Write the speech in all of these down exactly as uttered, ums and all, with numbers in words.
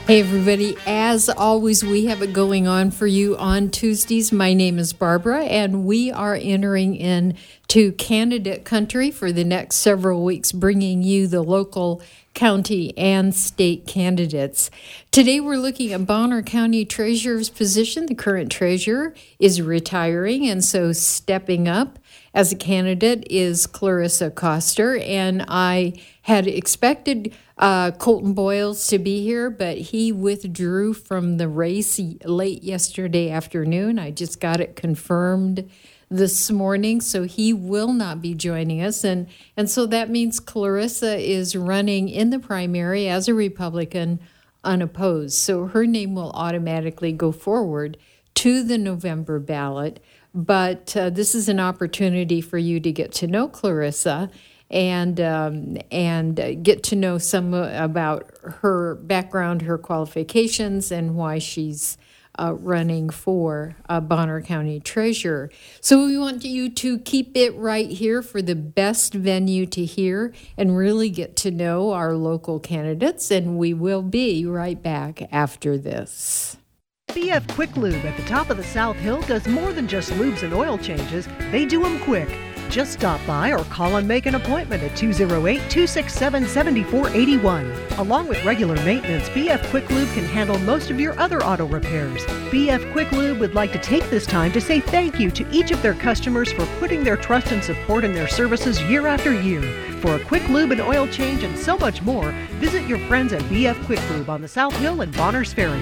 Hey everybody, as always, we have it going on for you on Tuesdays. My name is Barbara, and we are entering into candidate country for the next several weeks, bringing you the local, county, and state candidates. Today we're looking at Bonner County Treasurer's position. The current treasurer is retiring, and so stepping up as a candidate is Clarissa Koster, and I had expected uh, Colton Boyles to be here, but he withdrew from the race late yesterday afternoon. I just got it confirmed this morning, so he will not be joining us, and, and so that means Clarissa is running in the primary as a Republican unopposed, so her name will automatically go forward to the November ballot. But uh, this is an opportunity for you to get to know Clarissa and um, and uh, get to know some uh, about her background, her qualifications, and why she's uh, running for uh, Bonner County Treasurer. So we want you to keep it right here for the best venue to hear and really get to know our local candidates, and we will be right back after this. B F Quick Lube at the top of the South Hill does more than just lubes and oil changes. They do them quick. Just stop by or call and make an appointment at two oh eight, two six seven, seven four eight one. Along with regular maintenance, B F Quick Lube can handle most of your other auto repairs. B F Quick Lube would like to take this time to say thank you to each of their customers for putting their trust and support in their services year after year. For a quick lube and oil change and so much more, visit your friends at B F Quick Lube on the South Hill and Bonners Ferry.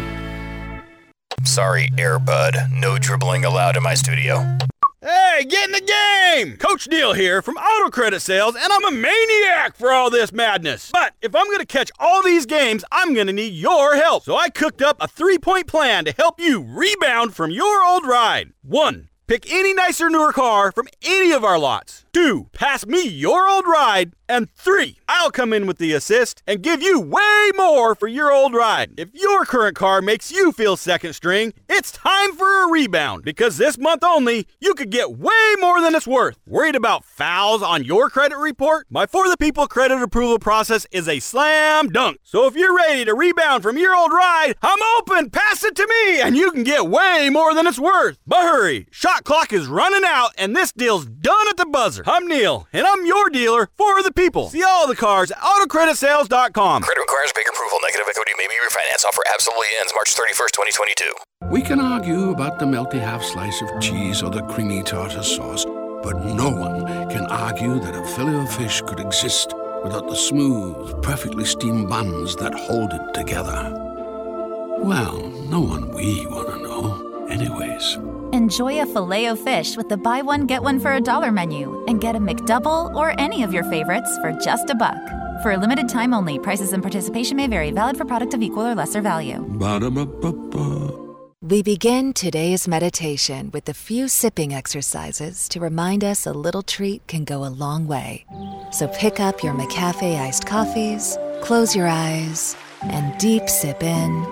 Sorry, Airbud. No dribbling allowed in my studio. Hey, get in the game! Coach Neal here from Auto Credit Sales, and I'm a maniac for all this madness. But if I'm going to catch all these games, I'm going to need your help. So I cooked up a three-point plan to help you rebound from your old ride. One, pick any nicer, newer car from any of our lots. Two, pass me your old ride. And three, I'll come in with the assist and give you way more for your old ride. If your current car makes you feel second string, it's time for a rebound, because this month only, you could get way more than it's worth. Worried about fouls on your credit report? My For the People credit approval process is a slam dunk. So if you're ready to rebound from your old ride, I'm open, pass it to me, and you can get way more than it's worth. But hurry, shot clock is running out, and this deal's done at the buzzer. I'm Neil, and I'm your dealer for the people. See all the cars at auto credit sales dot com. Credit requires bank approval. Negative equity may be refinanced. Offer absolutely ends March thirty-first, twenty twenty-two. We can argue about the melty half slice of cheese or the creamy tartar sauce, but no one can argue that a Filet-O-Fish could exist without the smooth, perfectly steamed buns that hold it together. Well, no one we want to know. Anyways. Enjoy a Filet-O-Fish with the buy one, get one for a dollar menu and get a McDouble or any of your favorites for just a buck. For a limited time only, prices and participation may vary. Valid for product of equal or lesser value. Ba-da-ba-ba-ba. We begin today's meditation with a few sipping exercises to remind us a little treat can go a long way. So pick up your McCafe iced coffees, close your eyes, and deep sip in.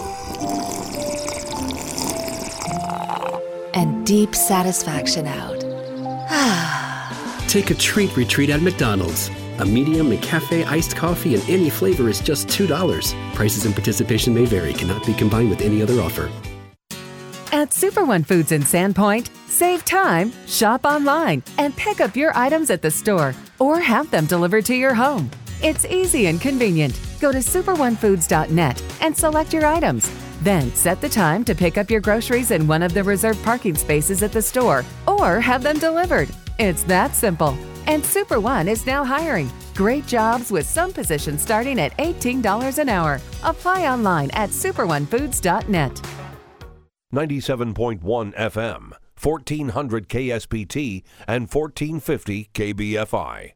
And deep satisfaction out. Take a treat retreat at McDonald's. A medium McCafe iced coffee in any flavor is just two dollars. Prices and participation may vary. Cannot be combined with any other offer. At Super One Foods in Sandpoint, save time, shop online, and pick up your items at the store or have them delivered to your home. It's easy and convenient. Go to super one foods dot net and select your items. Then set the time to pick up your groceries in one of the reserved parking spaces at the store or have them delivered. It's that simple. And Super One is now hiring. Great jobs with some positions starting at eighteen dollars an hour. Apply online at super one foods dot net. ninety-seven point one F M, fourteen hundred K S P T, and fourteen fifty K B F I.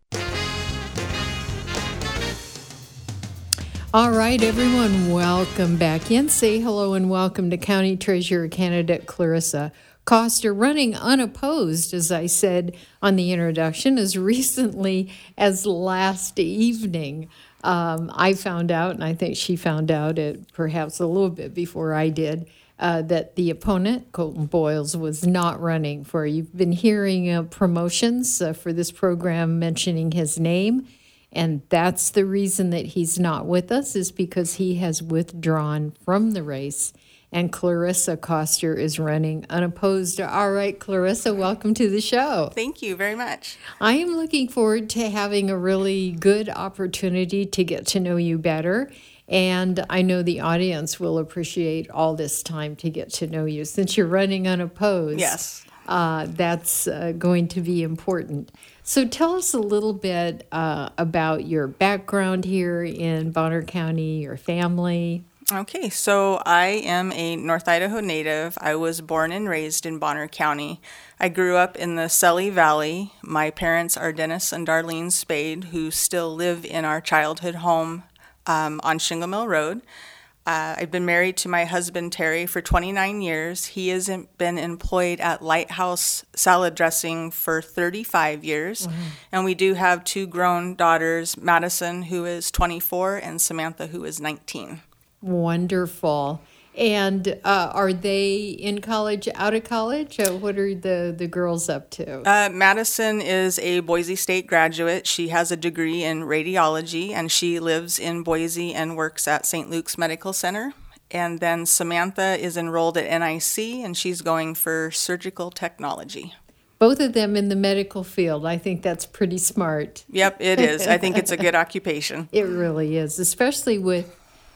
All right, everyone, welcome back in. Say hello and welcome to County Treasurer candidate Clarissa Koster, running unopposed, as I said on the introduction, as recently as last evening. Um, I found out, and I think she found out it perhaps a little bit before I did, uh, that the opponent, Colton Boyles, was not running for. You've been hearing uh, promotions uh, for this program mentioning his name, And that's the reason that he's not with us, is because he has withdrawn from the race. And Clarissa Koster is running unopposed. All right, Clarissa, welcome to the show. Thank you very much. I am looking forward to having a really good opportunity to get to know you better. And I know the audience will appreciate all this time to get to know you. Since you're running unopposed, yes, uh, that's uh, going to be important. So tell us a little bit uh, about your background here in Bonner County, your family. Okay, so I am a North Idaho native. I was born and raised in Bonner County. I grew up in the Selly Valley. My parents are Dennis and Darlene Spade, who still live in our childhood home um, on Shingle Mill Road. Uh, I've been married to my husband, Terry, for twenty-nine years. He has been employed at Lighthouse Salad Dressing for thirty-five years. Mm-hmm. And we do have two grown daughters, Madison, who is twenty-four, and Samantha, who is nineteen. Wonderful. And uh, are they in college, out of college? Or what are the, the girls up to? Uh, Madison is a Boise State graduate. She has a degree in radiology, and she lives in Boise and works at Saint Luke's Medical Center. And then Samantha is enrolled at N I C, and she's going for surgical technology. Both of them in the medical field. I think that's pretty smart. Yep, it is. I think it's a good occupation. It really is, especially with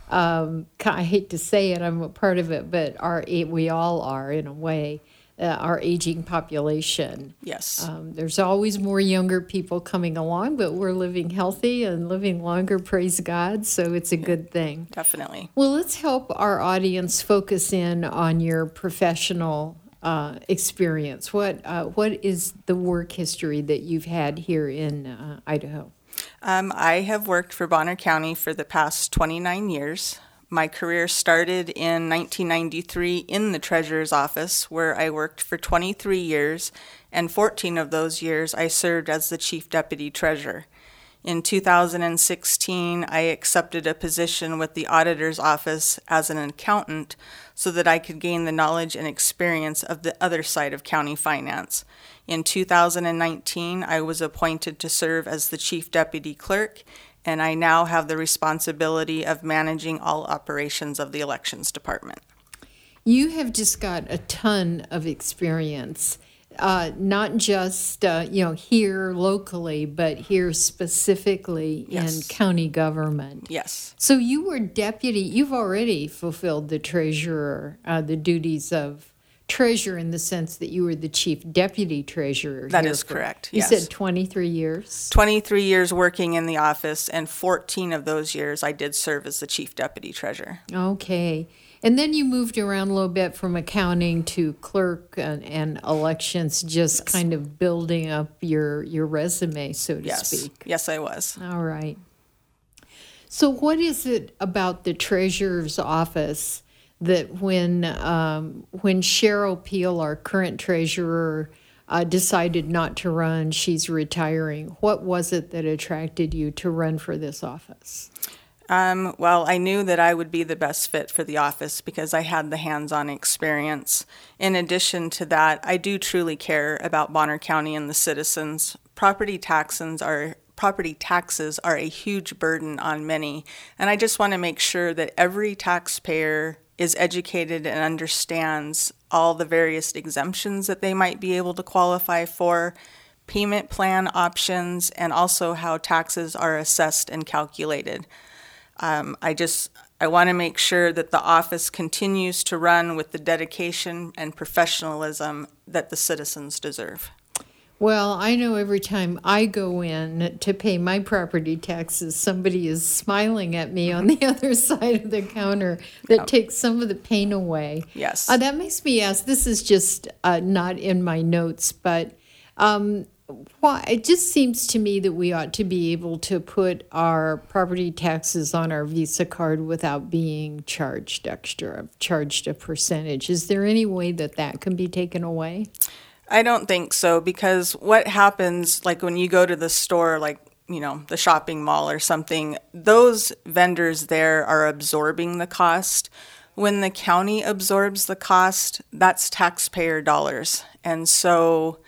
Um, I hate to say it, I'm a part of it, but our we all are, in a way, uh, our aging population. Yes. Um, there's always more younger people coming along, but we're living healthy and living longer, praise God, so it's a good thing. Definitely. Well, let's help our audience focus in on your professional uh, experience. What, uh, what is the work history that you've had here in uh, Idaho? Um, I have worked for Bonner County for the past twenty-nine years. My career started in nineteen ninety-three in the treasurer's office, where I worked for twenty-three years, and fourteen of those years I served as the chief deputy treasurer. In two thousand sixteen, I accepted a position with the auditor's office as an accountant so that I could gain the knowledge and experience of the other side of county finance. In two thousand nineteen, I was appointed to serve as the chief deputy clerk, and I now have the responsibility of managing all operations of the elections department. You have just got a ton of experience, uh, not just uh, you know here locally, but here specifically Yes. in county government. Yes. So you were deputy. You've already fulfilled the treasurer, uh, the duties of treasurer, in the sense that you were the chief deputy treasurer. That here is for, correct, You yes. said twenty-three years? twenty-three years working in the office, and fourteen of those years I did serve as the chief deputy treasurer. Okay. And then you moved around a little bit from accounting to clerk and, and elections, just Yes. kind of building up your, your resume, so to Yes. speak. Yes, I was. All right. So what is it about the treasurer's office that when um, when Cheryl Peel, our current treasurer, uh, decided not to run, she's retiring, what was it that attracted you to run for this office? Um, well, I knew that I would be the best fit for the office because I had the hands-on experience. In addition to that, I do truly care about Bonner County and the citizens. Property taxes are property taxes are a huge burden on many, and I just want to make sure that every taxpayer is educated and understands all the various exemptions that they might be able to qualify for, payment plan options, and also how taxes are assessed and calculated. Um, I just, I want to make sure that the office continues to run with the dedication and professionalism that the citizens deserve. Well, I know every time I go in to pay my property taxes, somebody is smiling at me on the other side of the counter that Yep. takes some of the pain away. Yes. Uh, that makes me ask, this is just uh, not in my notes, but um, why, it just seems to me that we ought to be able to put our property taxes on our Visa card without being charged extra, charged a percentage. Is there any way that that can be taken away? I don't think so, because what happens, like when you go to the store, like, you know, the shopping mall or something, those vendors there are absorbing the cost. When the county absorbs the cost, that's taxpayer dollars. And so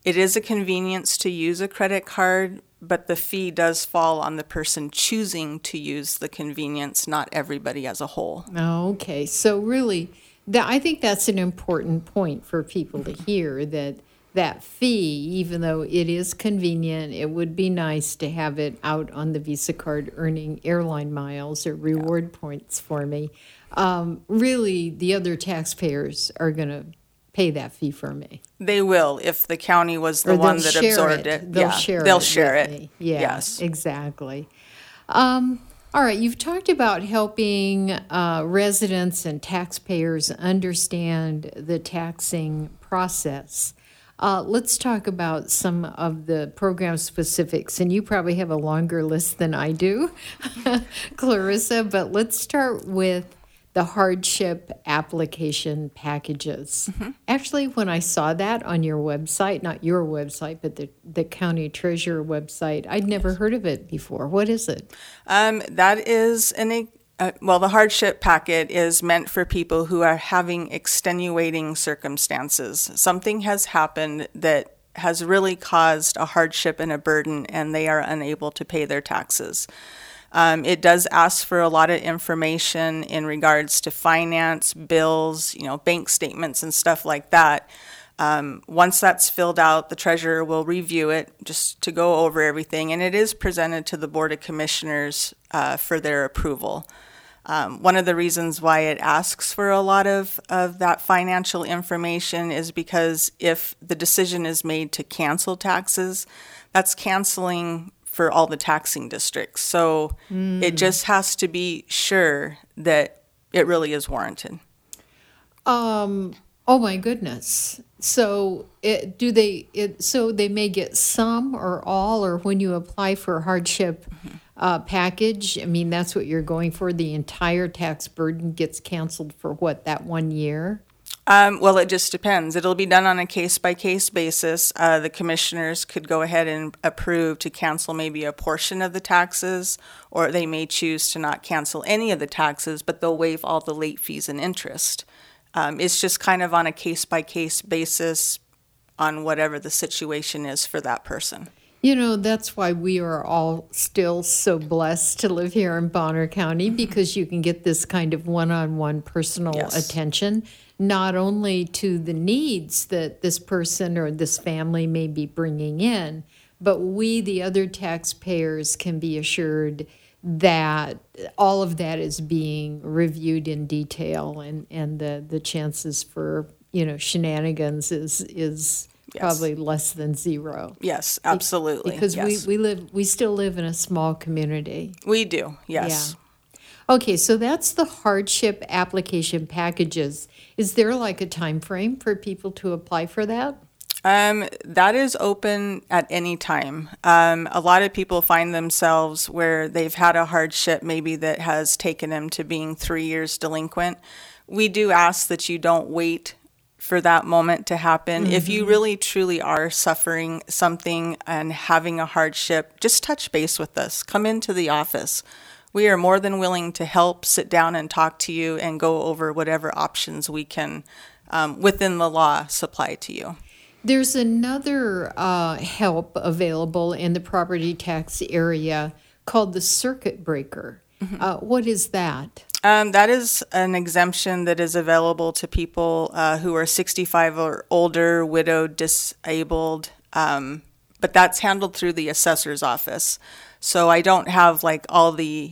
It is a convenience to use a credit card, but the fee does fall on the person choosing to use the convenience, not everybody as a whole. Okay, so really, that, I think that's an important point for people to hear, that that fee, even though it is convenient, it would be nice to have it out on the Visa card earning airline miles or reward yeah. points for me. Um, really, the other taxpayers are going to pay that fee for me. They will if the county was the one that absorbed it. it. They'll yeah, share they'll it. share it. Me. Yeah, yes, exactly. Um, all right, you've talked about helping uh, residents and taxpayers understand the taxing process. Uh, let's talk about some of the program specifics, and you probably have a longer list than I do, Clarissa, but let's start with the hardship application packages. Mm-hmm. Actually, when I saw that on your website, not your website, but the, the county treasurer website, I'd never heard of it before. What is it? Um, that is an uh, well, the hardship packet is meant for people who are having extenuating circumstances. Something has happened that has really caused a hardship and a burden, and they are unable to pay their taxes. Um, it does ask for a lot of information in regards to finance, bills, you know, bank statements and stuff like that. Um, once that's filled out, the treasurer will review it just to go over everything, and it is presented to the Board of Commissioners uh, for their approval. Um, one of the reasons why it asks for a lot of, of that financial information is because if the decision is made to cancel taxes, that's canceling for all the taxing districts. So mm. it just has to be sure that it really is warranted. Um. Oh my goodness. So it, do they? It, so they may get some or all, or when you apply for a hardship mm-hmm. uh, package. I mean, that's what you're going for. The entire tax burden gets canceled for what, that one year? Um, well, it just depends. It'll be done on a case-by-case basis. Uh, the commissioners could go ahead and approve to cancel maybe a portion of the taxes, or they may choose to not cancel any of the taxes, but they'll waive all the late fees and interest. Um, it's just kind of on a case-by-case basis on whatever the situation is for that person. You know, that's why we are all still so blessed to live here in Bonner County, mm-hmm. because you can get this kind of one-on-one personal yes. attention, not only to the needs that this person or this family may be bringing in, but we, the other taxpayers, can be assured that all of that is being reviewed in detail, and, and the, the chances for, you know, shenanigans is is yes. probably less than zero. Yes, absolutely. Because yes. we, we live we still live in a small community. We do, yes. Yeah. Okay, so that's the hardship application packages. Is there like a time frame for people to apply for that? Um, that is open at any time. Um, a lot of people find themselves where they've had a hardship maybe that has taken them to being three years delinquent. We do ask that you don't wait for that moment to happen. Mm-hmm. If you really truly are suffering something and having a hardship, just touch base with us. Come into the office. We are more than willing to help, sit down and talk to you and go over whatever options we can, um, within the law, supply to you. There's another uh, help available in the property tax area called the circuit breaker. Mm-hmm. Uh, what is that? Um, that is an exemption that is available to people uh, who are sixty-five or older, widowed, disabled, um, but that's handled through the assessor's office. So I don't have like all the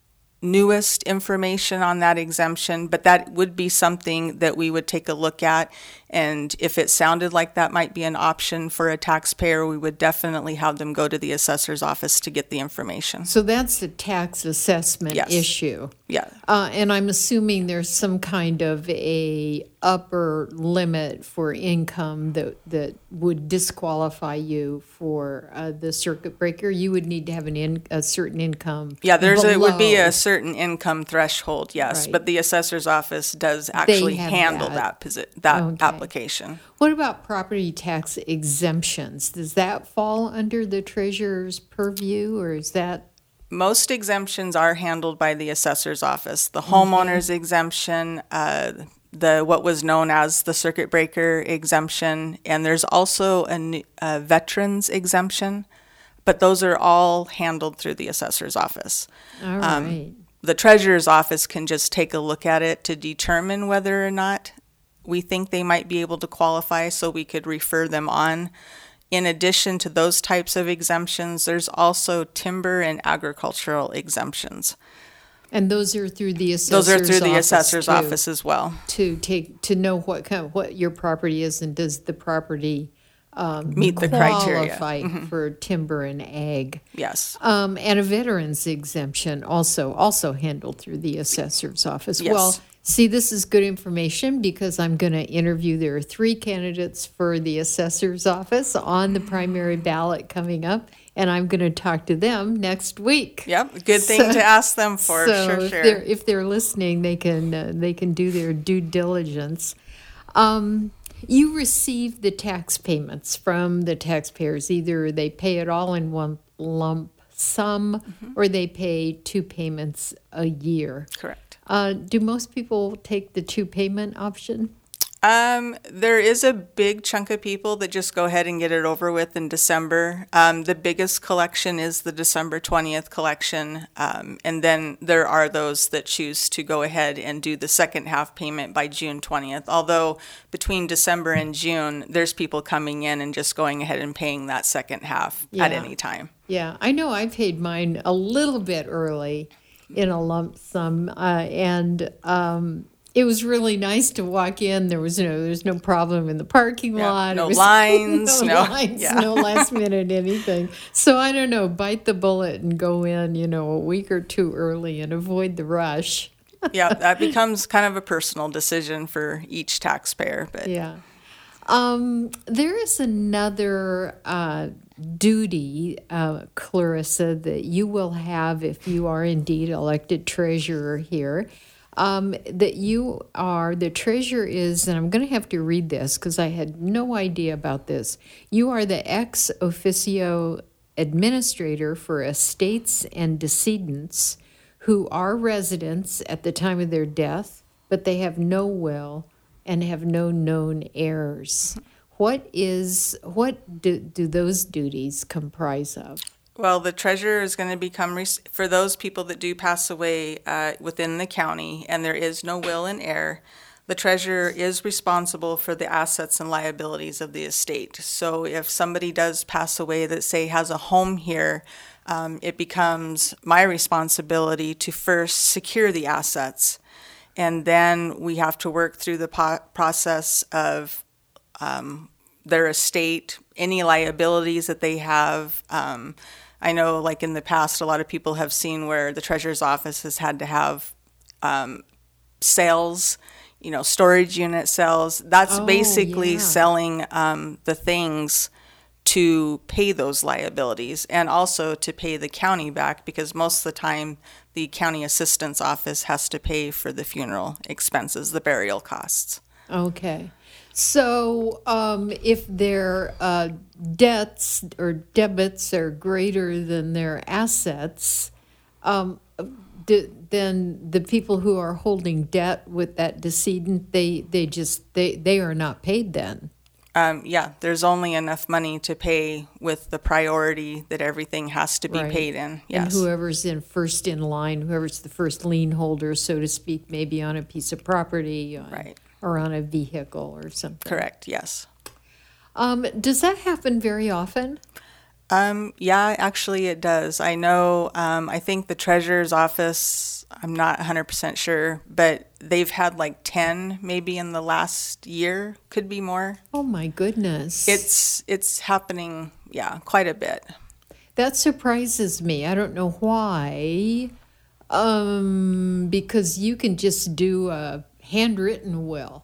newest information on that exemption, but that would be something that we would take a look at. And if it sounded like that might be an option for a taxpayer, we would definitely have them go to the assessor's office to get the information. So that's the tax assessment yes. issue. Yeah. Uh, and I'm assuming there's some kind of a upper limit for income that that would disqualify you for uh, the circuit breaker. You would need to have an in, a certain income. Yeah, there's below. a, it would be a certain income threshold, yes, right. but the assessor's office does actually handle that, that, posi- that okay. application. What about property tax exemptions? Does that fall under the treasurer's purview, or is that? Most exemptions are handled by the assessor's office. The homeowner's mm-hmm. exemption, uh, the what was known as the circuit breaker exemption, and there's also a, a veterans exemption, but those are all handled through the assessor's office. All um, right. The treasurer's office can just take a look at it to determine whether or not we think they might be able to qualify, so we could refer them on. In addition to those types of exemptions, there's also timber and agricultural exemptions. And those are through the assessor's Those are through the office assessor's too, office as well. To take to know what kind of, what your property is, and does the property um, meet the criteria qualify mm-hmm. for timber and ag? Yes. Um, and a veterans exemption also also handled through the assessor's office. Yes. Well, see, this is good information because I'm going to interview. There are three candidates for the assessor's office on the primary ballot coming up, and I'm going to talk to them next week. Yep, good thing So- to ask them for. So sure, if sure. they're if they're listening, they can uh, they can do their due diligence. Um, you receive the tax payments from the taxpayers. Either they pay it all in one lump sum, Mm-hmm. or they pay two payments a year. Correct. Uh, do most people take the two payment option? Um, there is a big chunk of people that just go ahead and get it over with in December. Um, the biggest collection is the December twentieth collection. Um, and then there are those that choose to go ahead and do the second half payment by June twentieth. Although between December and June, there's people coming in and just going ahead and paying that second half at Yeah. any time. Yeah, I know I paid mine a little bit early in a lump sum, uh, and um, it was really nice to walk in. There was no, there's no problem in the parking Yeah, lot. no It was- lines, no, no- lines, yeah. no last minute anything. So I don't know, bite the bullet and go in, you know, a week or two early and avoid the rush. Yeah, that becomes kind of a personal decision for each taxpayer. But Yeah. Um, there is another uh, duty, uh, Clarissa, that you will have if you are indeed elected treasurer here. Um, that you are, the treasurer is, and I'm going to have to read this because I had no idea about this. You are the ex officio administrator for estates and decedents who are residents at the time of their death, but they have no will and have no known heirs. What is what do, do those duties comprise of? Well, the treasurer is going to become, res- for those people that do pass away uh, within the county and there is no will and heir, the treasurer is responsible for the assets and liabilities of the estate. So if somebody does pass away that, say, has a home here, um, it becomes my responsibility to first secure the assets. And then we have to work through the po- process of um, their estate, any liabilities that they have. Um, I know, like in the past, a lot of people have seen where the treasurer's office has had to have um, sales, you know, storage unit sales. That's Oh, basically yeah. selling um, the things to pay those liabilities and also to pay the county back, because most of the time the county assistant's office has to pay for the funeral expenses, the burial costs. Okay. So um, if their uh, debts or debits are greater than their assets, um, d- then the people who are holding debt with that decedent, they, they just, they, they are not paid then. Um, yeah, there's only enough money to pay with the priority that everything has to be Right. paid in. Yes. And whoever's in first in line, whoever's the first lien holder, so to speak, maybe on a piece of property on, Right. or on a vehicle or something. Correct, yes. Um, does that happen very often? Um, yeah, actually it does. I know, um, I think the treasurer's office, I'm not one hundred percent sure, but they've had like ten maybe in the last year, could be more. Oh my goodness. It's it's happening, yeah, quite a bit. That surprises me. I don't know why. Um, because you can just do a handwritten will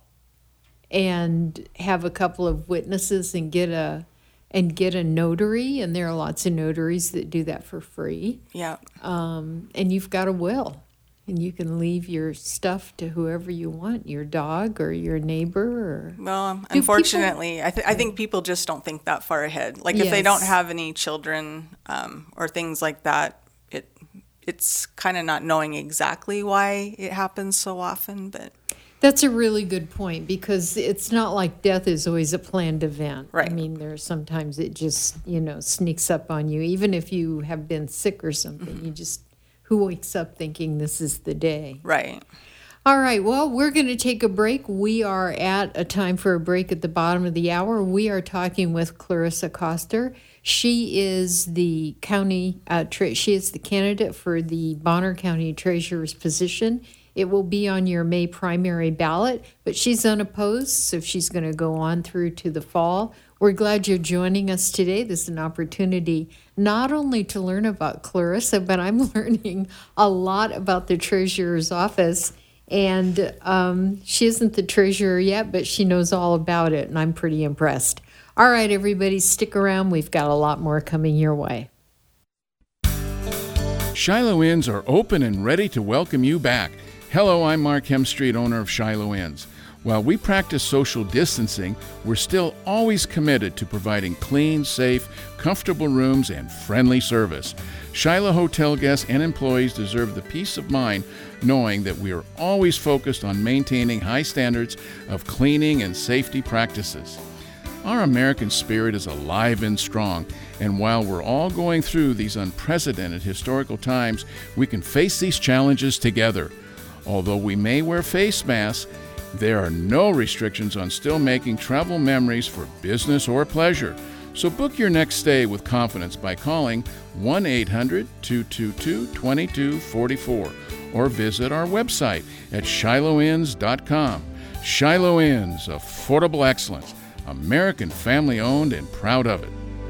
and have a couple of witnesses and get a and get a notary, and there are lots of notaries that do that for free. Yeah. Um, and you've got a will, and you can leave your stuff to whoever you want, your dog or your neighbor. Or Well, Do unfortunately, I, th- I think people just don't think that far ahead. Like if they Yes. don't have any children um, or things like that, it it's kind of not knowing exactly why it happens so often. But That's a really good point, because it's not like death is always a planned event. Right. I mean, there's sometimes it just, you know, sneaks up on you. Even if you have been sick or something, you just, who wakes up thinking this is the day? Right. All right, well, we're going to take a break. We are at a time for a break at the bottom of the hour. We are talking with Clarissa Koster. She is the county, uh, tre- she is the candidate for the Bonner County Treasurer's position. It will be on your May primary ballot, but she's unopposed, so she's going to go on through to the fall. We're glad you're joining us today. This is an opportunity not only to learn about Clarissa, but I'm learning a lot about the treasurer's office. And um, she isn't the treasurer yet, but she knows all about it, and I'm pretty impressed. All right, everybody, stick around. We've got a lot more coming your way. Shiloh Inns are open and ready to welcome you back. Hello, I'm Mark Hemstreet, owner of Shiloh Inns. While we practice social distancing, we're still always committed to providing clean, safe, comfortable rooms and friendly service. Shiloh hotel guests and employees deserve the peace of mind knowing that we are always focused on maintaining high standards of cleaning and safety practices. Our American spirit is alive and strong, and while we're all going through these unprecedented historical times, we can face these challenges together. Although we may wear face masks, there are no restrictions on still making travel memories for business or pleasure. So book your next stay with confidence by calling one eight hundred, two two two, two two four four or visit our website at shiloh inns dot com. Shiloh Inns, affordable excellence, American family owned and proud of it.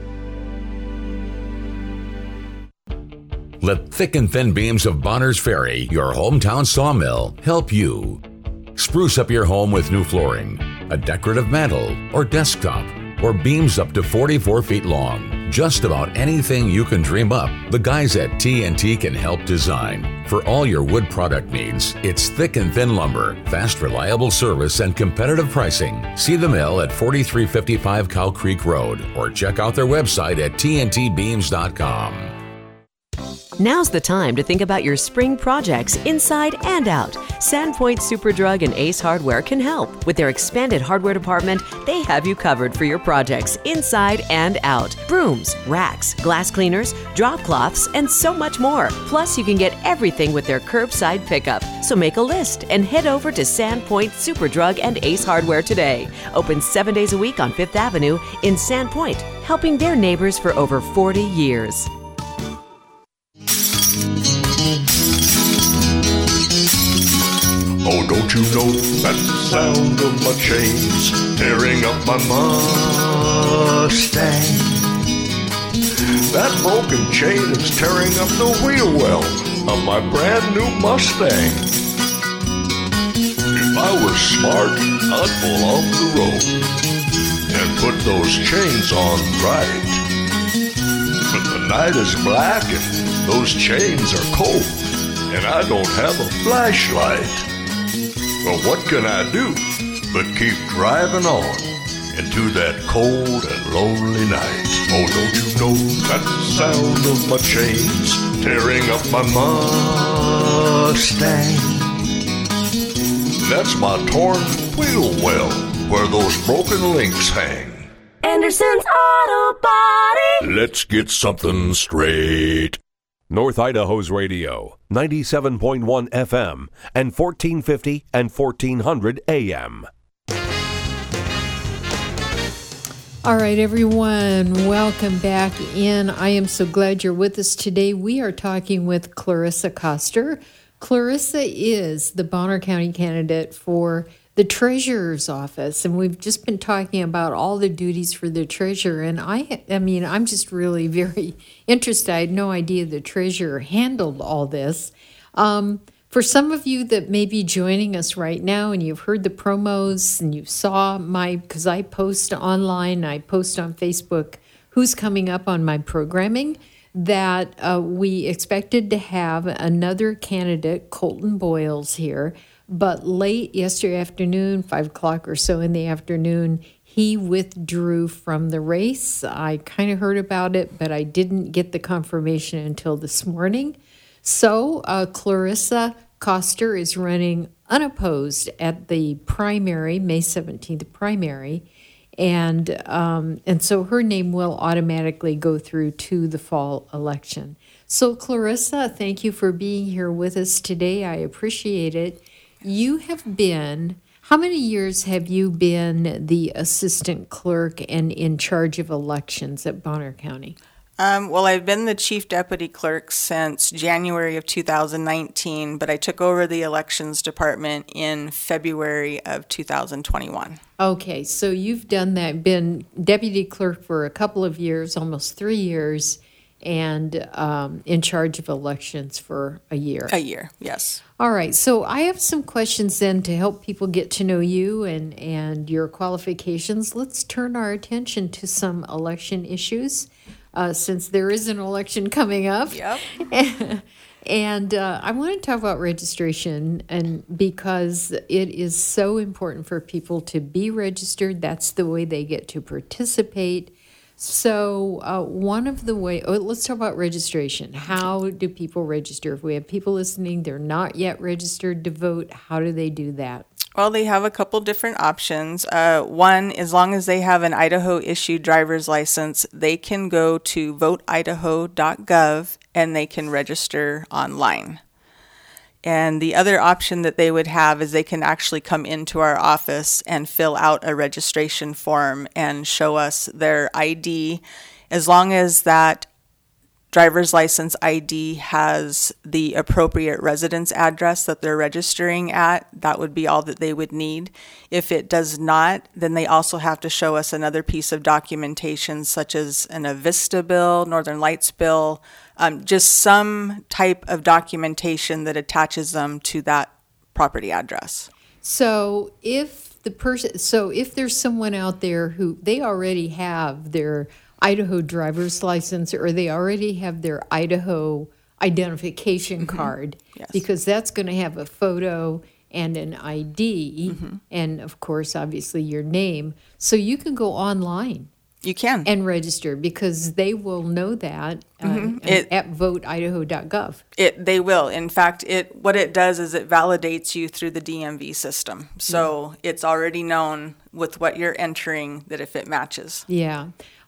Let thick and thin beams of Bonner's Ferry, your hometown sawmill, help you. Spruce up your home with new flooring, a decorative mantel or desktop, or beams up to forty-four feet long. Just about anything you can dream up, the guys at T and T can help design. For all your wood product needs, it's thick and thin lumber, fast, reliable service, and competitive pricing. See the mill at forty-three fifty-five Cow Creek Road, or check out their website at T N T beams dot com. Now's the time to think about your spring projects inside and out. Sandpoint Superdrug and Ace Hardware can help. With their expanded hardware department, they have you covered for your projects inside and out. Brooms, racks, glass cleaners, drop cloths, and so much more. Plus, you can get everything with their curbside pickup. So make a list and head over to Sandpoint Superdrug and Ace Hardware today. Open seven days a week on Fifth Avenue in Sandpoint, helping their neighbors for over forty years. Oh, don't you know that sound of my chains tearing up my Mustang? That broken chain is tearing up the wheel well of my brand new Mustang. If I was smart, I'd pull off the road and put those chains on right. But the night is black and those chains are cold, and I don't have a flashlight. Well, what can I do but keep driving on into that cold and lonely night? Oh, don't you know that sound of my chains tearing up my Mustang? That's my torn wheel well where those broken links hang. Anderson's Auto Body. Let's get something straight. North Idaho's radio, ninety-seven point one F M and fourteen fifty and fourteen hundred A M. All right, everyone, welcome back in. I am so glad you're with us today. We are talking with Clarissa Koster. Clarissa is the Bonner County candidate for the treasurer's office, and we've just been talking about all the duties for the treasurer. And I, I mean, I'm just really very interested. I had no idea the treasurer handled all this. Um, for some of you that may be joining us right now, and you've heard the promos, and you saw my, because I post online, I post on Facebook who's coming up on my programming, that uh, we expected to have another candidate, Colton Boyles, here. But late yesterday afternoon, five o'clock or so in the afternoon, he withdrew from the race. I kind of heard about it, but I didn't get the confirmation until this morning. So uh, Clarissa Koster is running unopposed at the primary, May seventeenth primary. And um, and so her name will automatically go through to the fall election. So Clarissa, thank you for being here with us today. I appreciate it. You have been, how many years have you been the assistant clerk and in charge of elections at Bonner County? Um, well, I've been the chief deputy clerk since January of two thousand nineteen, but I took over the elections department in February of two thousand twenty-one. Okay, so you've done that, been deputy clerk for a couple of years, almost three years, and um, in charge of elections for a year. A year, yes. All right, so I have some questions then to help people get to know you and, and your qualifications. Let's turn our attention to some election issues. Uh, since there is an election coming up. Yep. And uh, I want to talk about registration, and because it is so important for people to be registered. That's the way they get to participate. So uh, one of the way, oh, let's talk about registration. How do people register? If we have people listening, they're not yet registered to vote, how do they do that? Well, they have a couple different options. Uh, one, as long as they have an Idaho-issued driver's license, they can go to vote idaho dot gov and they can register online. And the other option that they would have is they can actually come into our office and fill out a registration form and show us their I D. As long as that driver's license I D has the appropriate residence address that they're registering at, that would be all that they would need. If it does not, then they also have to show us another piece of documentation, such as an Avista bill, Northern Lights bill, um, just some type of documentation that attaches them to that property address. So if the person, so if there's someone out there who they already have their Idaho driver's license, or they already have their Idaho identification Mm-hmm. card, Yes. because that's going to have a photo and an I D, Mm-hmm. and of course, obviously, your name. So you can go online. You can. And register, because they will know that uh, Mhm. at, It- at vote idaho dot gov. It they will. In fact, it what it does is it validates you through the D M V system. So it's already known with what you're entering that if it matches. Yeah.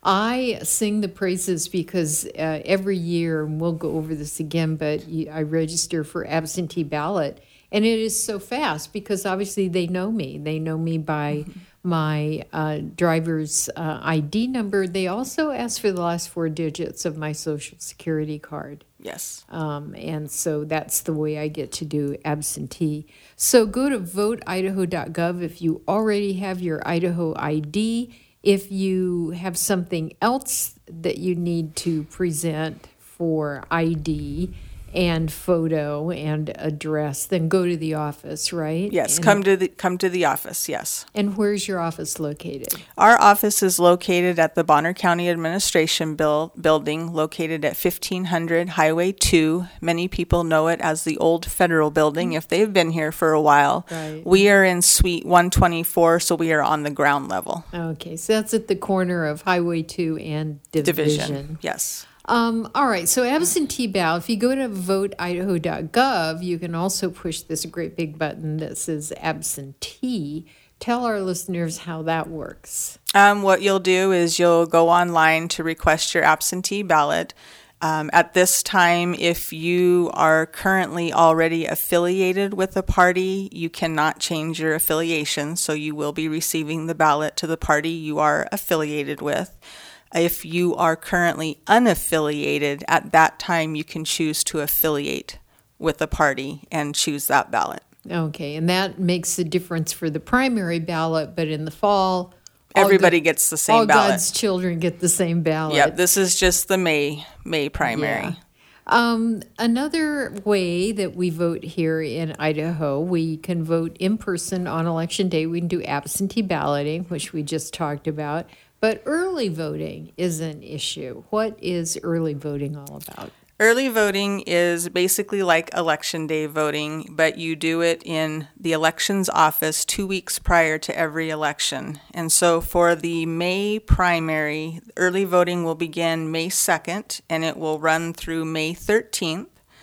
I sing the praises because uh, every year, and we'll go over this again, but you, I register for absentee ballot, and it is so fast because obviously they know me. They know me by my uh, driver's uh, I D number. They also ask for the last four digits of my Social Security card. Yes. Um, and so that's the way I get to do absentee. So go to vote idaho dot gov if you already have your Idaho I D. If you have something else that you need to present for I D and photo and address, then go to the office, right? Yes, And- come to the come to the office, yes. And where's your office located? Our office is located at the Bonner County Administration Bill, Building, located at fifteen hundred Highway two. Many people know it as the old Federal Building if they've been here for a while. Right. We are in Suite one twenty-four, so we are on the ground level. Okay, so that's at the corner of Highway two and Division. Division, yes. Um, all right, so absentee ballot, if you go to vote idaho dot gov, you can also push this great big button that says absentee. Tell our listeners how that works. Um, what you'll do is you'll go online to request your absentee ballot. Um, at this time, if you are currently already affiliated with a party, you cannot change your affiliation, so you will be receiving the ballot to the party you are affiliated with. If you are currently unaffiliated, at that time you can choose to affiliate with a party and choose that ballot. Okay, and that makes a difference for the primary ballot, but in the fall, all Everybody God- gets the same all ballot. God's children get the same ballot. Yep, this is just the May May primary. Yeah. Um, another way that we vote here in Idaho, we can vote in person on election day. We can do absentee balloting, which we just talked about. But early voting is an issue. What is early voting all about? Early voting is basically like election day voting, but you do it in the elections office two weeks prior to every election. And so for the May primary, early voting will begin May second, and it will run through May thirteenth.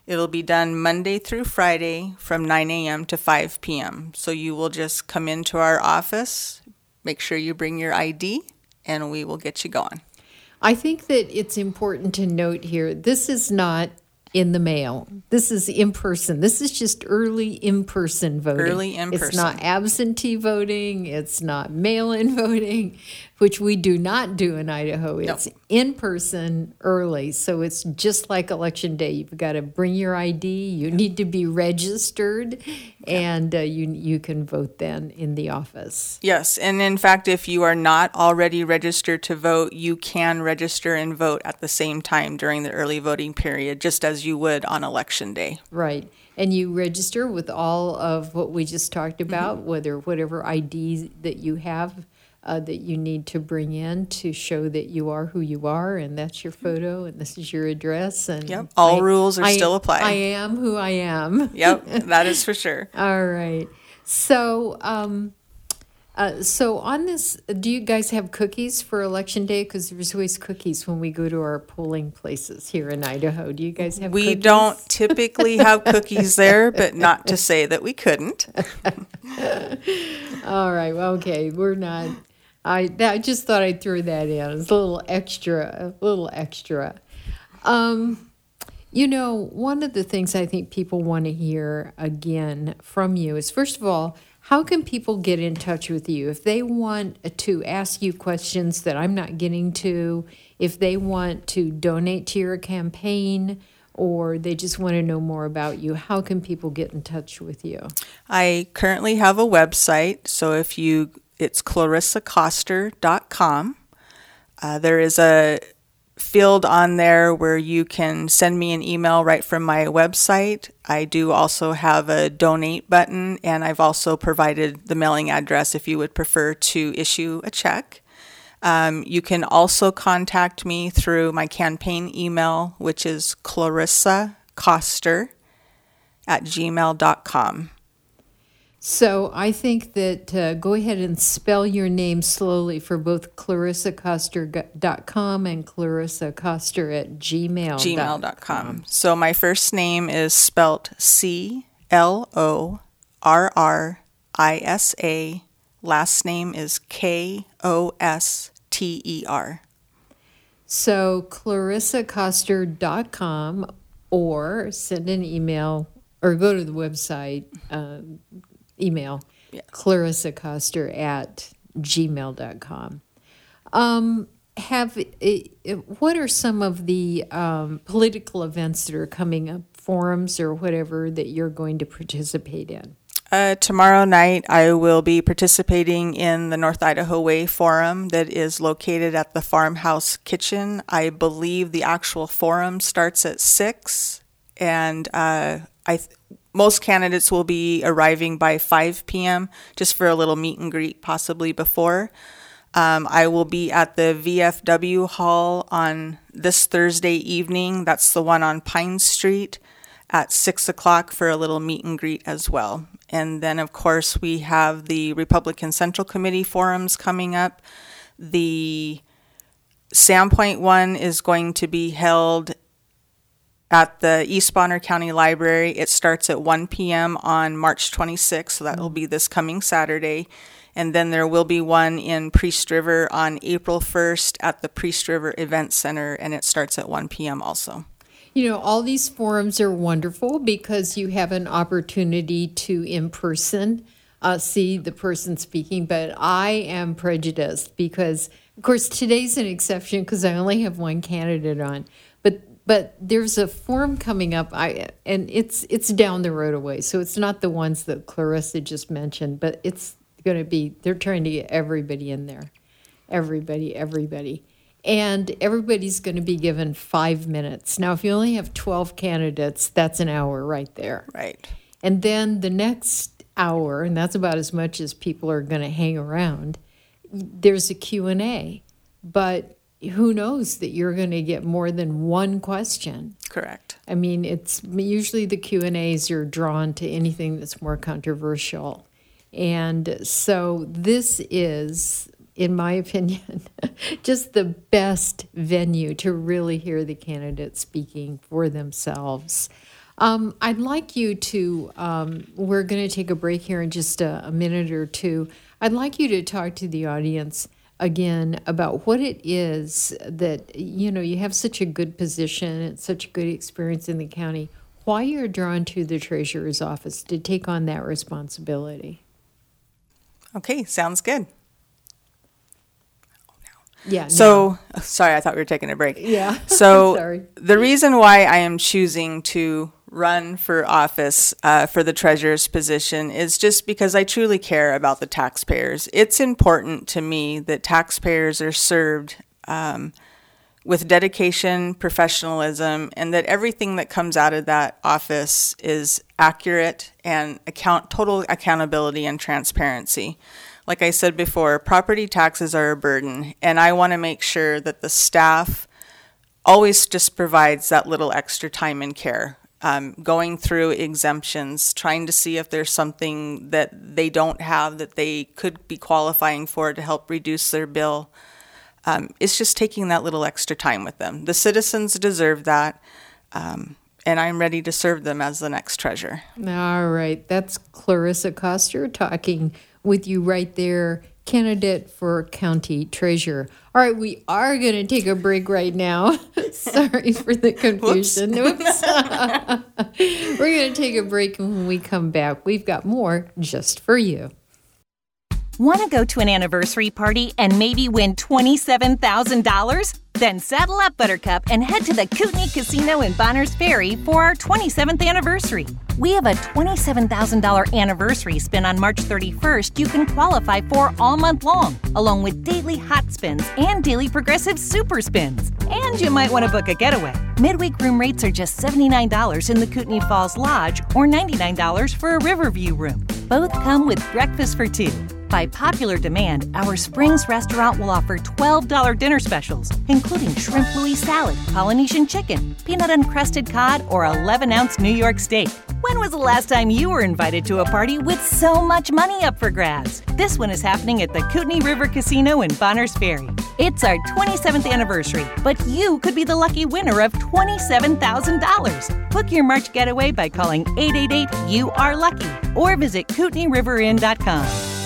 It'll be done Monday through Friday from nine a.m. to five p.m. So you will just come into our office, make sure you bring your I D, and we will get you going. I think that it's important to note here, this is not in the mail. This is in person. This is just early in-person voting. Early in-person. It's not absentee voting. It's not mail-in voting, which we do not do in Idaho. It's no. in-person early. So it's just like Election Day. You've got to bring your I D. You need to be registered, and uh, you you can vote then in the office. Yes, and in fact, if you are not already registered to vote, you can register and vote at the same time during the early voting period, just as you would on Election Day. Right. And you register with all of what we just talked about, mm-hmm. whether whatever I D that you have uh, that you need to bring in to show that you are who you are, and that's your photo, and this is your address. And yep, all I, rules are I, still apply. I am who I am. Yep, that is for sure. All right. So, um, uh, so on this, do you guys have cookies for Election Day? Because there's always cookies when we go to our polling places here in Idaho. Do you guys have we cookies? We don't typically have cookies there, but not to say that we couldn't. All right. Well, okay. We're not. I, I just thought I'd throw that in. It's a little extra, a little extra. Um, you know, one of the things I think people want to hear again from you is, first of all, how can people get in touch with you if they want to ask you questions that I'm not getting to, if they want to donate to your campaign, or they just want to know more about you? How can people get in touch with you? I currently have a website, so if you, it's clarissa coster dot com. Uh, there is a field on there where you can send me an email right from my website. I do also have a donate button, and I've also provided the mailing address if you would prefer to issue a check. Um, you can also contact me through my campaign email, which is clarissa coster at gmail dot com. So I think that uh, go ahead and spell your name slowly for both clarissa coster dot com and clarissa coster at gmail dot com. So my first name is spelt C L O R R I S A. Last name is K O S T E R. So clarissa coster dot com, or send an email or go to the website, uh, email, yes. clarissa coster at gmail dot com. Um, have uh, what are some of the um, political events that are coming up, forums or whatever, that you're going to participate in? Uh, tomorrow night, I will be participating in the North Idaho Way Forum that is located at the Farmhouse Kitchen. I believe the actual forum starts at six, and uh, I. Th- Most candidates will be arriving by five p.m. just for a little meet and greet, possibly before. Um, I will be at the V F W Hall on this Thursday evening. That's the one on Pine Street at six o'clock for a little meet and greet as well. And then, of course, we have the Republican Central Committee forums coming up. The Sandpoint one is going to be held at the East Bonner County Library. It starts at one p.m. on March twenty-sixth, so that will be this coming Saturday. And then there will be one in Priest River on April first at the Priest River Event Center, and it starts at one p.m. also. You know, all these forums are wonderful because you have an opportunity to, in person, uh, see the person speaking. But I am prejudiced because, of course, today's an exception because I only have one candidate on. But But there's a forum coming up, I and it's it's down the road away, so it's not the ones that Clarissa just mentioned, but it's going to be, they're trying to get everybody in there, everybody, everybody. And everybody's going to be given five minutes. Now, if you only have twelve candidates, that's an hour right there. Right. And then the next hour, and that's about as much as people are going to hang around, there's a Q and A. But who knows that you're going to get more than one question. Correct. I mean, it's usually the Q and A's are drawn to anything that's more controversial. And so this is, in my opinion, just the best venue to really hear the candidates speaking for themselves. Um, I'd like you to, um, we're going to take a break here in just a, a minute or two. I'd like you to talk to the audience again about what it is that, you know, you have such a good position and such a good experience in the county, why you're drawn to the treasurer's office to take on that responsibility. Okay, sounds good. Yeah. So, no. sorry, I thought we were taking a break. Yeah. So, sorry. The reason why I am choosing to run for office uh, for the treasurer's position is just because I truly care about the taxpayers. It's important to me that taxpayers are served um, with dedication, professionalism, and that everything that comes out of that office is accurate and account total accountability and transparency. Like I said before, property taxes are a burden, and I want to make sure that the staff always just provides that little extra time and care, um, going through exemptions, trying to see if there's something that they don't have that they could be qualifying for to help reduce their bill. Um, it's just taking that little extra time with them. The citizens deserve that, um, and I'm ready to serve them as the next treasurer. All right. That's Clarissa Coster talking with you right there, candidate for county treasurer. All right, we are going to take a break right now. Sorry for the confusion. Oops. We're going to take a break, and when we come back, we've got more just for you. Want to go to an anniversary party and maybe win twenty-seven thousand dollars? Then saddle up, Buttercup, and head to the Kootenai Casino in Bonners Ferry for our twenty-seventh anniversary. We have a twenty-seven thousand dollars anniversary spin on March thirty-first you can qualify for all month long, along with daily hot spins and daily progressive super spins. And you might want to book a getaway. Midweek room rates are just seventy-nine dollars in the Kootenai Falls Lodge or ninety-nine dollars for a Riverview room. Both come with breakfast for two. By popular demand, our Springs restaurant will offer twelve dollars dinner specials, including shrimp Louis salad, Polynesian chicken, peanut-uncrusted cod, or eleven-ounce New York steak. When was the last time you were invited to a party with so much money up for grabs? This one is happening at the Kootenai River Casino in Bonners Ferry. It's our twenty-seventh anniversary, but you could be the lucky winner of twenty-seven thousand dollars. Book your March getaway by calling eight eight eight, you are lucky or visit Kootenai River Inn dot com.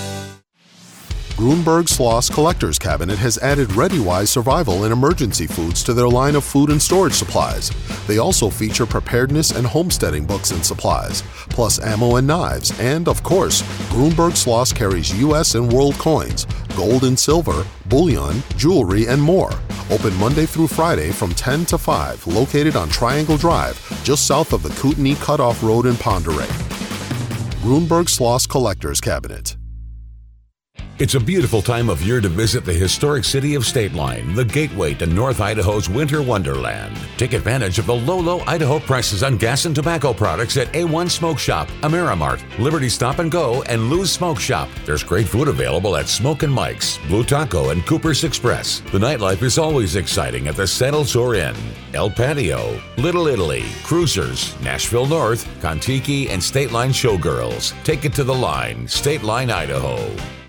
Grunberg Sloss Collector's Cabinet has added ReadyWise survival and emergency foods to their line of food and storage supplies. They also feature preparedness and homesteading books and supplies, plus ammo and knives, and, of course, Grunberg Sloss carries U S and world coins, gold and silver, bullion, jewelry, and more. Open Monday through Friday from ten to five, located on Triangle Drive, just south of the Kootenai Cutoff Road in Ponderay. Grunberg Sloss Collector's Cabinet. It's a beautiful time of year to visit the historic city of State Line, the gateway to North Idaho's winter wonderland. Take advantage of the low, low Idaho prices on gas and tobacco products at A one Smoke Shop, Amerimart, Liberty Stop and Go, and Lou's Smoke Shop. There's great food available at Smoke and Mike's, Blue Taco, and Cooper's Express. The nightlife is always exciting at the Saddle Sore Inn, El Patio, Little Italy, Cruisers, Nashville North, Contiki, and State Line Showgirls. Take it to the line, State Line, Idaho.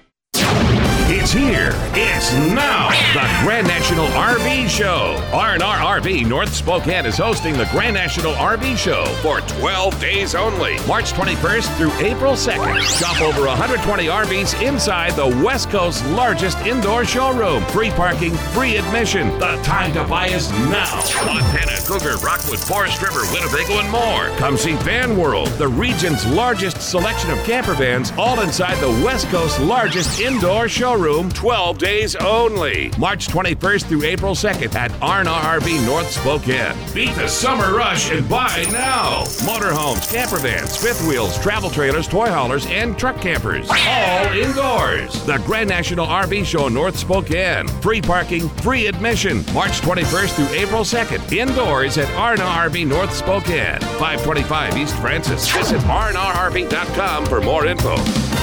It's here. It's now. The Grand National R V Show. R and R R V North Spokane is hosting the Grand National R V Show for twelve days only. March twenty-first through April second. Shop over one hundred twenty R Vs inside the West Coast's largest indoor showroom. Free parking, free admission. The time to buy is now. Montana, Cougar, Rockwood, Forest River, Winnebago, and more. Come see Van World, the region's largest selection of camper vans, all inside the West Coast's largest indoor showroom. twelve days only. March twenty-first through April second at R and R R V North Spokane. Beat the summer rush and buy now. Motorhomes, camper vans, fifth wheels, travel trailers, toy haulers, and truck campers. All indoors. The Grand National R V Show North Spokane. Free parking, free admission. March twenty-first through April second. Indoors at R and R R V North Spokane. five twenty-five East Francis. Visit R and R R V dot com for more info.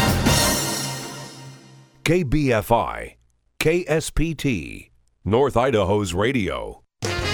K B F I, K S P T, North Idaho's radio.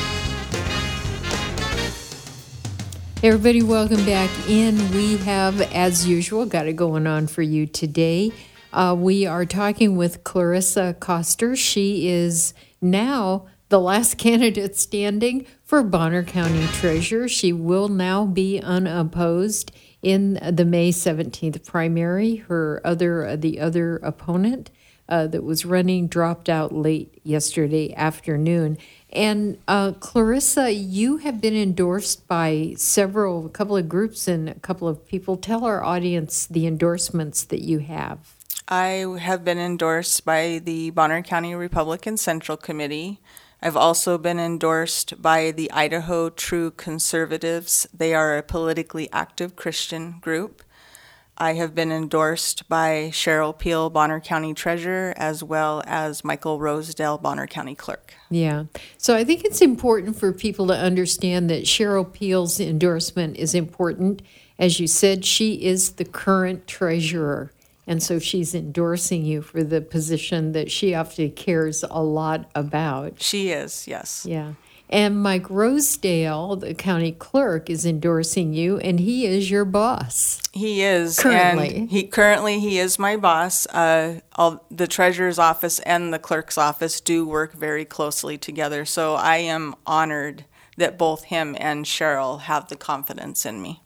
Everybody, welcome back in. We have, as usual, got it going on for you today. Uh, we are talking with Clarissa Coster. She is now the last candidate standing for Bonner County Treasurer. She will now be unopposed in the May seventeenth primary. Her other, the other opponent uh, that was running dropped out late yesterday afternoon. And uh, Clarissa, you have been endorsed by several, a couple of groups and a couple of people. Tell our audience the endorsements that you have. I have been endorsed by the Bonner County Republican Central Committee. I've also been endorsed by the Idaho True Conservatives. They are a politically active Christian group. I have been endorsed by Cheryl Peel, Bonner County Treasurer, as well as Michael Rosedale, Bonner County Clerk. Yeah. So I think it's important for people to understand that Cheryl Peel's endorsement is important. As you said, she is the current treasurer. And so she's endorsing you for the position that she often cares a lot about. She is, yes. Yeah. And Mike Rosedale, the county clerk, is endorsing you, and he is your boss. He is. Currently. And he, currently, he is my boss. Uh, all, the treasurer's office and the clerk's office do work very closely together. So I am honored that both him and Cheryl have the confidence in me.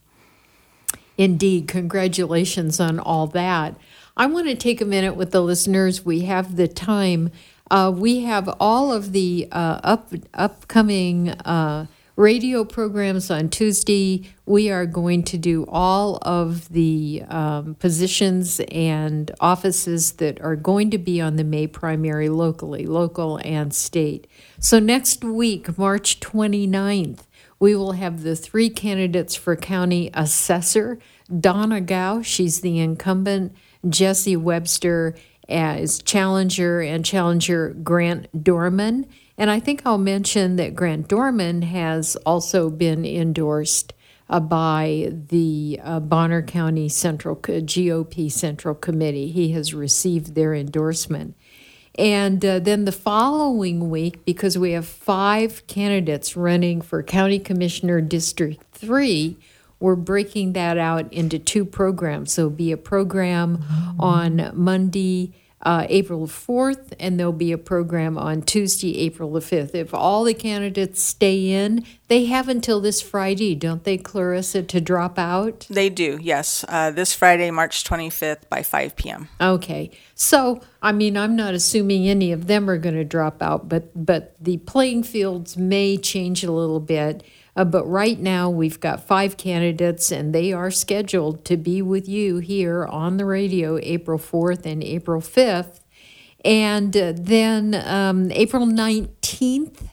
Indeed. Congratulations on all that. I want to take a minute with the listeners. We have the time. Uh, we have all of the uh, up upcoming uh, radio programs on Tuesday. We are going to do all of the um, positions and offices that are going to be on the May primary locally, local and state. So next week, March twenty-ninth, we will have the three candidates for county assessor. Donna Gow, she's the incumbent. Jesse Webster as challenger, and challenger Grant Dorman. And I think I'll mention that Grant Dorman has also been endorsed uh, by the uh, Bonner County Central G O P Central Committee. He has received their endorsement. And uh, then the following week, because we have five candidates running for County Commissioner District three, we're breaking that out into two programs. There'll be a program on Monday, uh, April fourth, and there'll be a program on Tuesday, April the fifth. If all the candidates stay in, they have until this Friday, don't they, Clarissa, to drop out? They do, yes. Uh, this Friday, March twenty-fifth by five p.m. Okay. So, I mean, I'm not assuming any of them are going to drop out, but, but the playing fields may change a little bit. Uh, but right now, we've got five candidates, and they are scheduled to be with you here on the radio April fourth and April fifth. And uh, then um, April nineteenth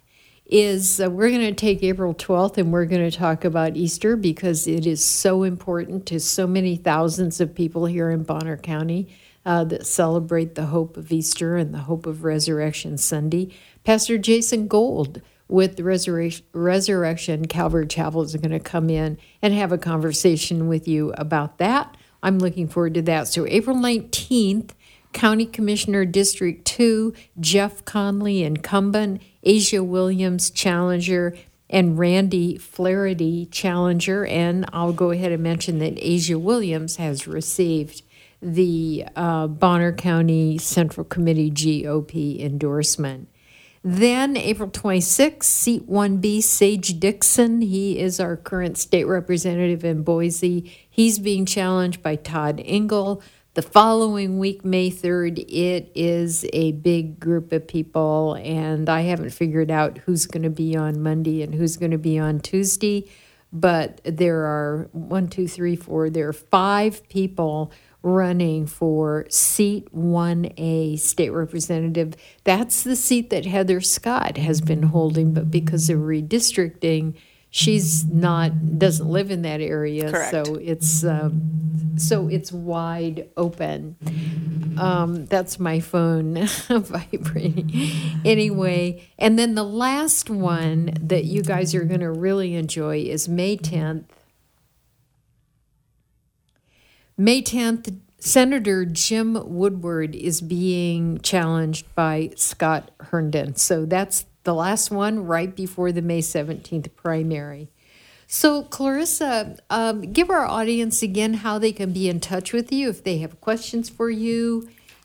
is, uh, we're going to take April twelfth, and we're going to talk about Easter because it is so important to so many thousands of people here in Bonner County uh, that celebrate the hope of Easter and the hope of Resurrection Sunday. Pastor Jason Gold with the Resurrection, Resurrection Calvary Chapel is going to come in and have a conversation with you about that. I'm looking forward to that. So April nineteenth, County Commissioner District two, Jeff Conley, incumbent, Asia Williams, challenger, and Randy Flaherty, challenger. And I'll go ahead and mention that Asia Williams has received the uh, Bonner County Central Committee G O P endorsement. Then April twenty-sixth, Seat one B, Sage Dixon. He is our current state representative in Boise. He's being challenged by Todd Engel. The following week, May third, it is a big group of people, and I haven't figured out who's going to be on Monday and who's going to be on Tuesday, but there are one, two, three, four, there are five people running for seat one A, state representative. That's the seat that Heather Scott has been holding, but because of redistricting, she's not, doesn't live in that area. Correct. So it's um, so it's wide open. Um, that's my phone vibrating. Anyway, and then the last one that you guys are going to really enjoy is May tenth. May tenth, Senator Jim Woodward is being challenged by Scott Herndon. So that's the last one right before the May seventeenth primary. So, Clarissa, um, give our audience again how they can be in touch with you if they have questions for you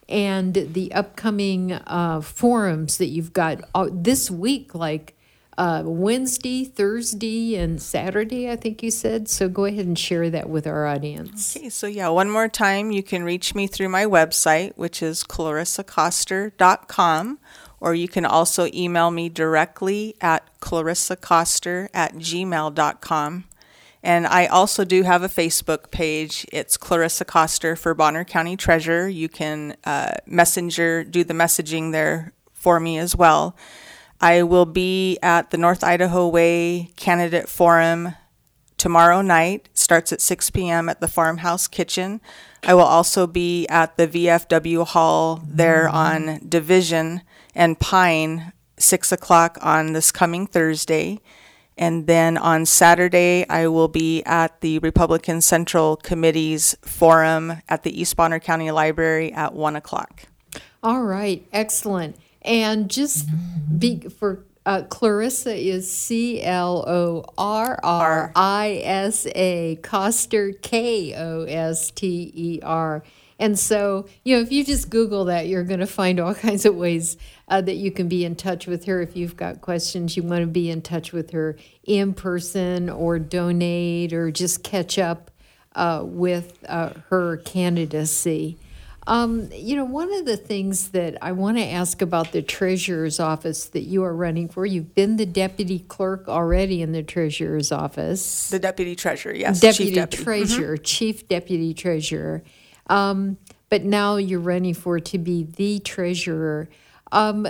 and the upcoming uh, forums that you've got uh, this week, like uh, Wednesday, Thursday, and Saturday, I think you said. So go ahead and share that with our audience. Okay, so yeah, one more time, you can reach me through my website, which is clarissa coster dot com, or you can also email me directly at clarissacoster at gmail dot com. And I also do have a Facebook page. It's Clarissa Coster for Bonner County Treasurer. You can uh, messenger, do the messaging there for me as well. I will be at the North Idaho Way Candidate Forum tomorrow night. It starts at six p.m. at the Farmhouse Kitchen. I will also be at the V F W Hall there on Division and Pine, six o'clock on this coming Thursday. And then on Saturday, I will be at the Republican Central Committee's forum at the East Bonner County Library at one o'clock. All right, excellent. And just be, for uh, Clarissa is C L O R R I S A, Coster, K O S T E R. And so, you know, if you just Google that, you're going to find all kinds of ways uh, that you can be in touch with her. If you've got questions, you want to be in touch with her in person or donate or just catch up uh, with uh, her candidacy. Um, you know, one of the things that I want to ask about the treasurer's office that you are running for, you've been the deputy clerk already in the treasurer's office. The deputy treasurer, yes. Deputy, chief deputy. treasurer, Mm-hmm. chief deputy treasurer. Um, but now you're running for to be the treasurer. Um,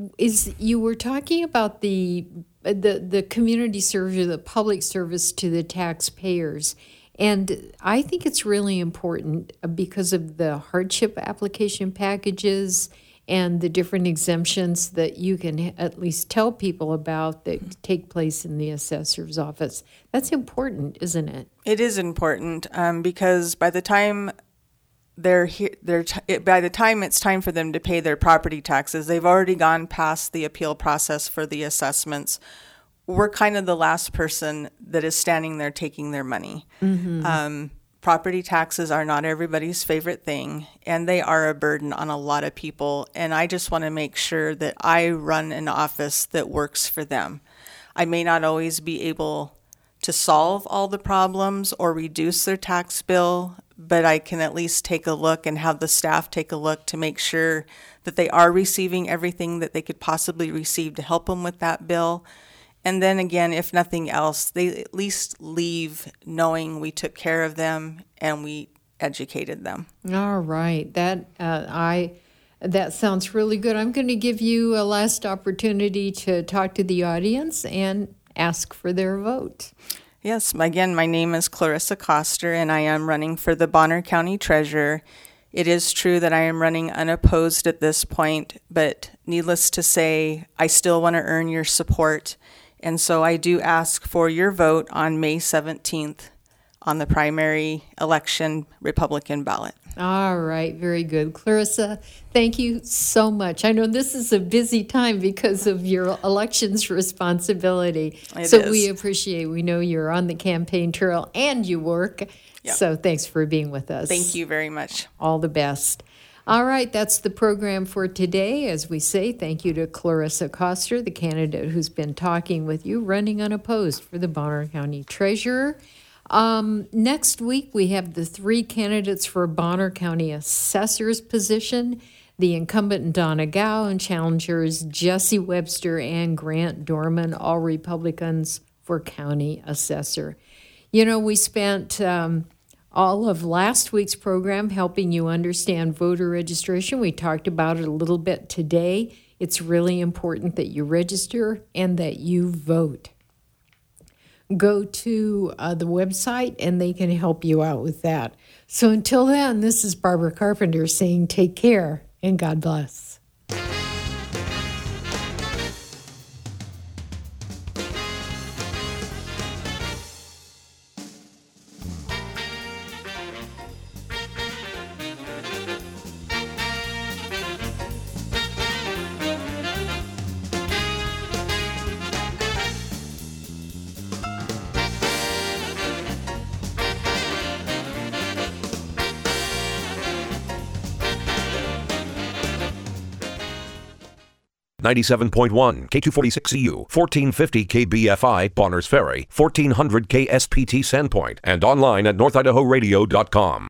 is you were talking about the the the community service, the public service to the taxpayers, and I think it's really important because of the hardship application packages and the different exemptions that you can at least tell people about that take place in the assessor's office. That's important, isn't it? It is important um, because by the time they're here, they're t- by the time it's time for them to pay their property taxes, they've already gone past the appeal process for the assessments. We're kind of the last person that is standing there taking their money. Mm-hmm. Um, property taxes are not everybody's favorite thing, and they are a burden on a lot of people. And I just want to make sure that I run an office that works for them. I may not always be able to solve all the problems or reduce their tax bill, but I can at least take a look and have the staff take a look to make sure that they are receiving everything that they could possibly receive to help them with that bill. And then again, if nothing else, they at least leave knowing we took care of them and we educated them. All right. That uh, I that sounds really good. I'm going to give you a last opportunity to talk to the audience and ask for their vote. Yes, again, my name is Clarissa Coster, and I am running for the Bonner County Treasurer. It is true that I am running unopposed at this point, but needless to say, I still want to earn your support. And so I do ask for your vote on May seventeenth on the primary election Republican ballot. All right, very good. Clarissa, thank you so much. I know this is a busy time because of your elections responsibility. It so is. we appreciate, we know you're on the campaign trail and you work. Yep. So thanks for being with us. Thank you very much. All the best. All right, that's the program for today. As we say, thank you to Clarissa Coster, the candidate who's been talking with you, running unopposed for the Bonner County Treasurer. Um, next week, we have the three candidates for Bonner County Assessor's position, the incumbent Donna Gow and challengers Jesse Webster and Grant Dorman, all Republicans for County Assessor. You know, we spent um, all of last week's program helping you understand voter registration. We talked about it a little bit today. It's really important that you register and that you vote. Go to uh, the website and they can help you out with that. So until then, this is Barbara Carpenter saying take care and God bless. ninety-seven point one K two forty-six C U, fourteen fifty K B F I Bonners Ferry, fourteen hundred K S P T Sandpoint, and online at north idaho radio dot com.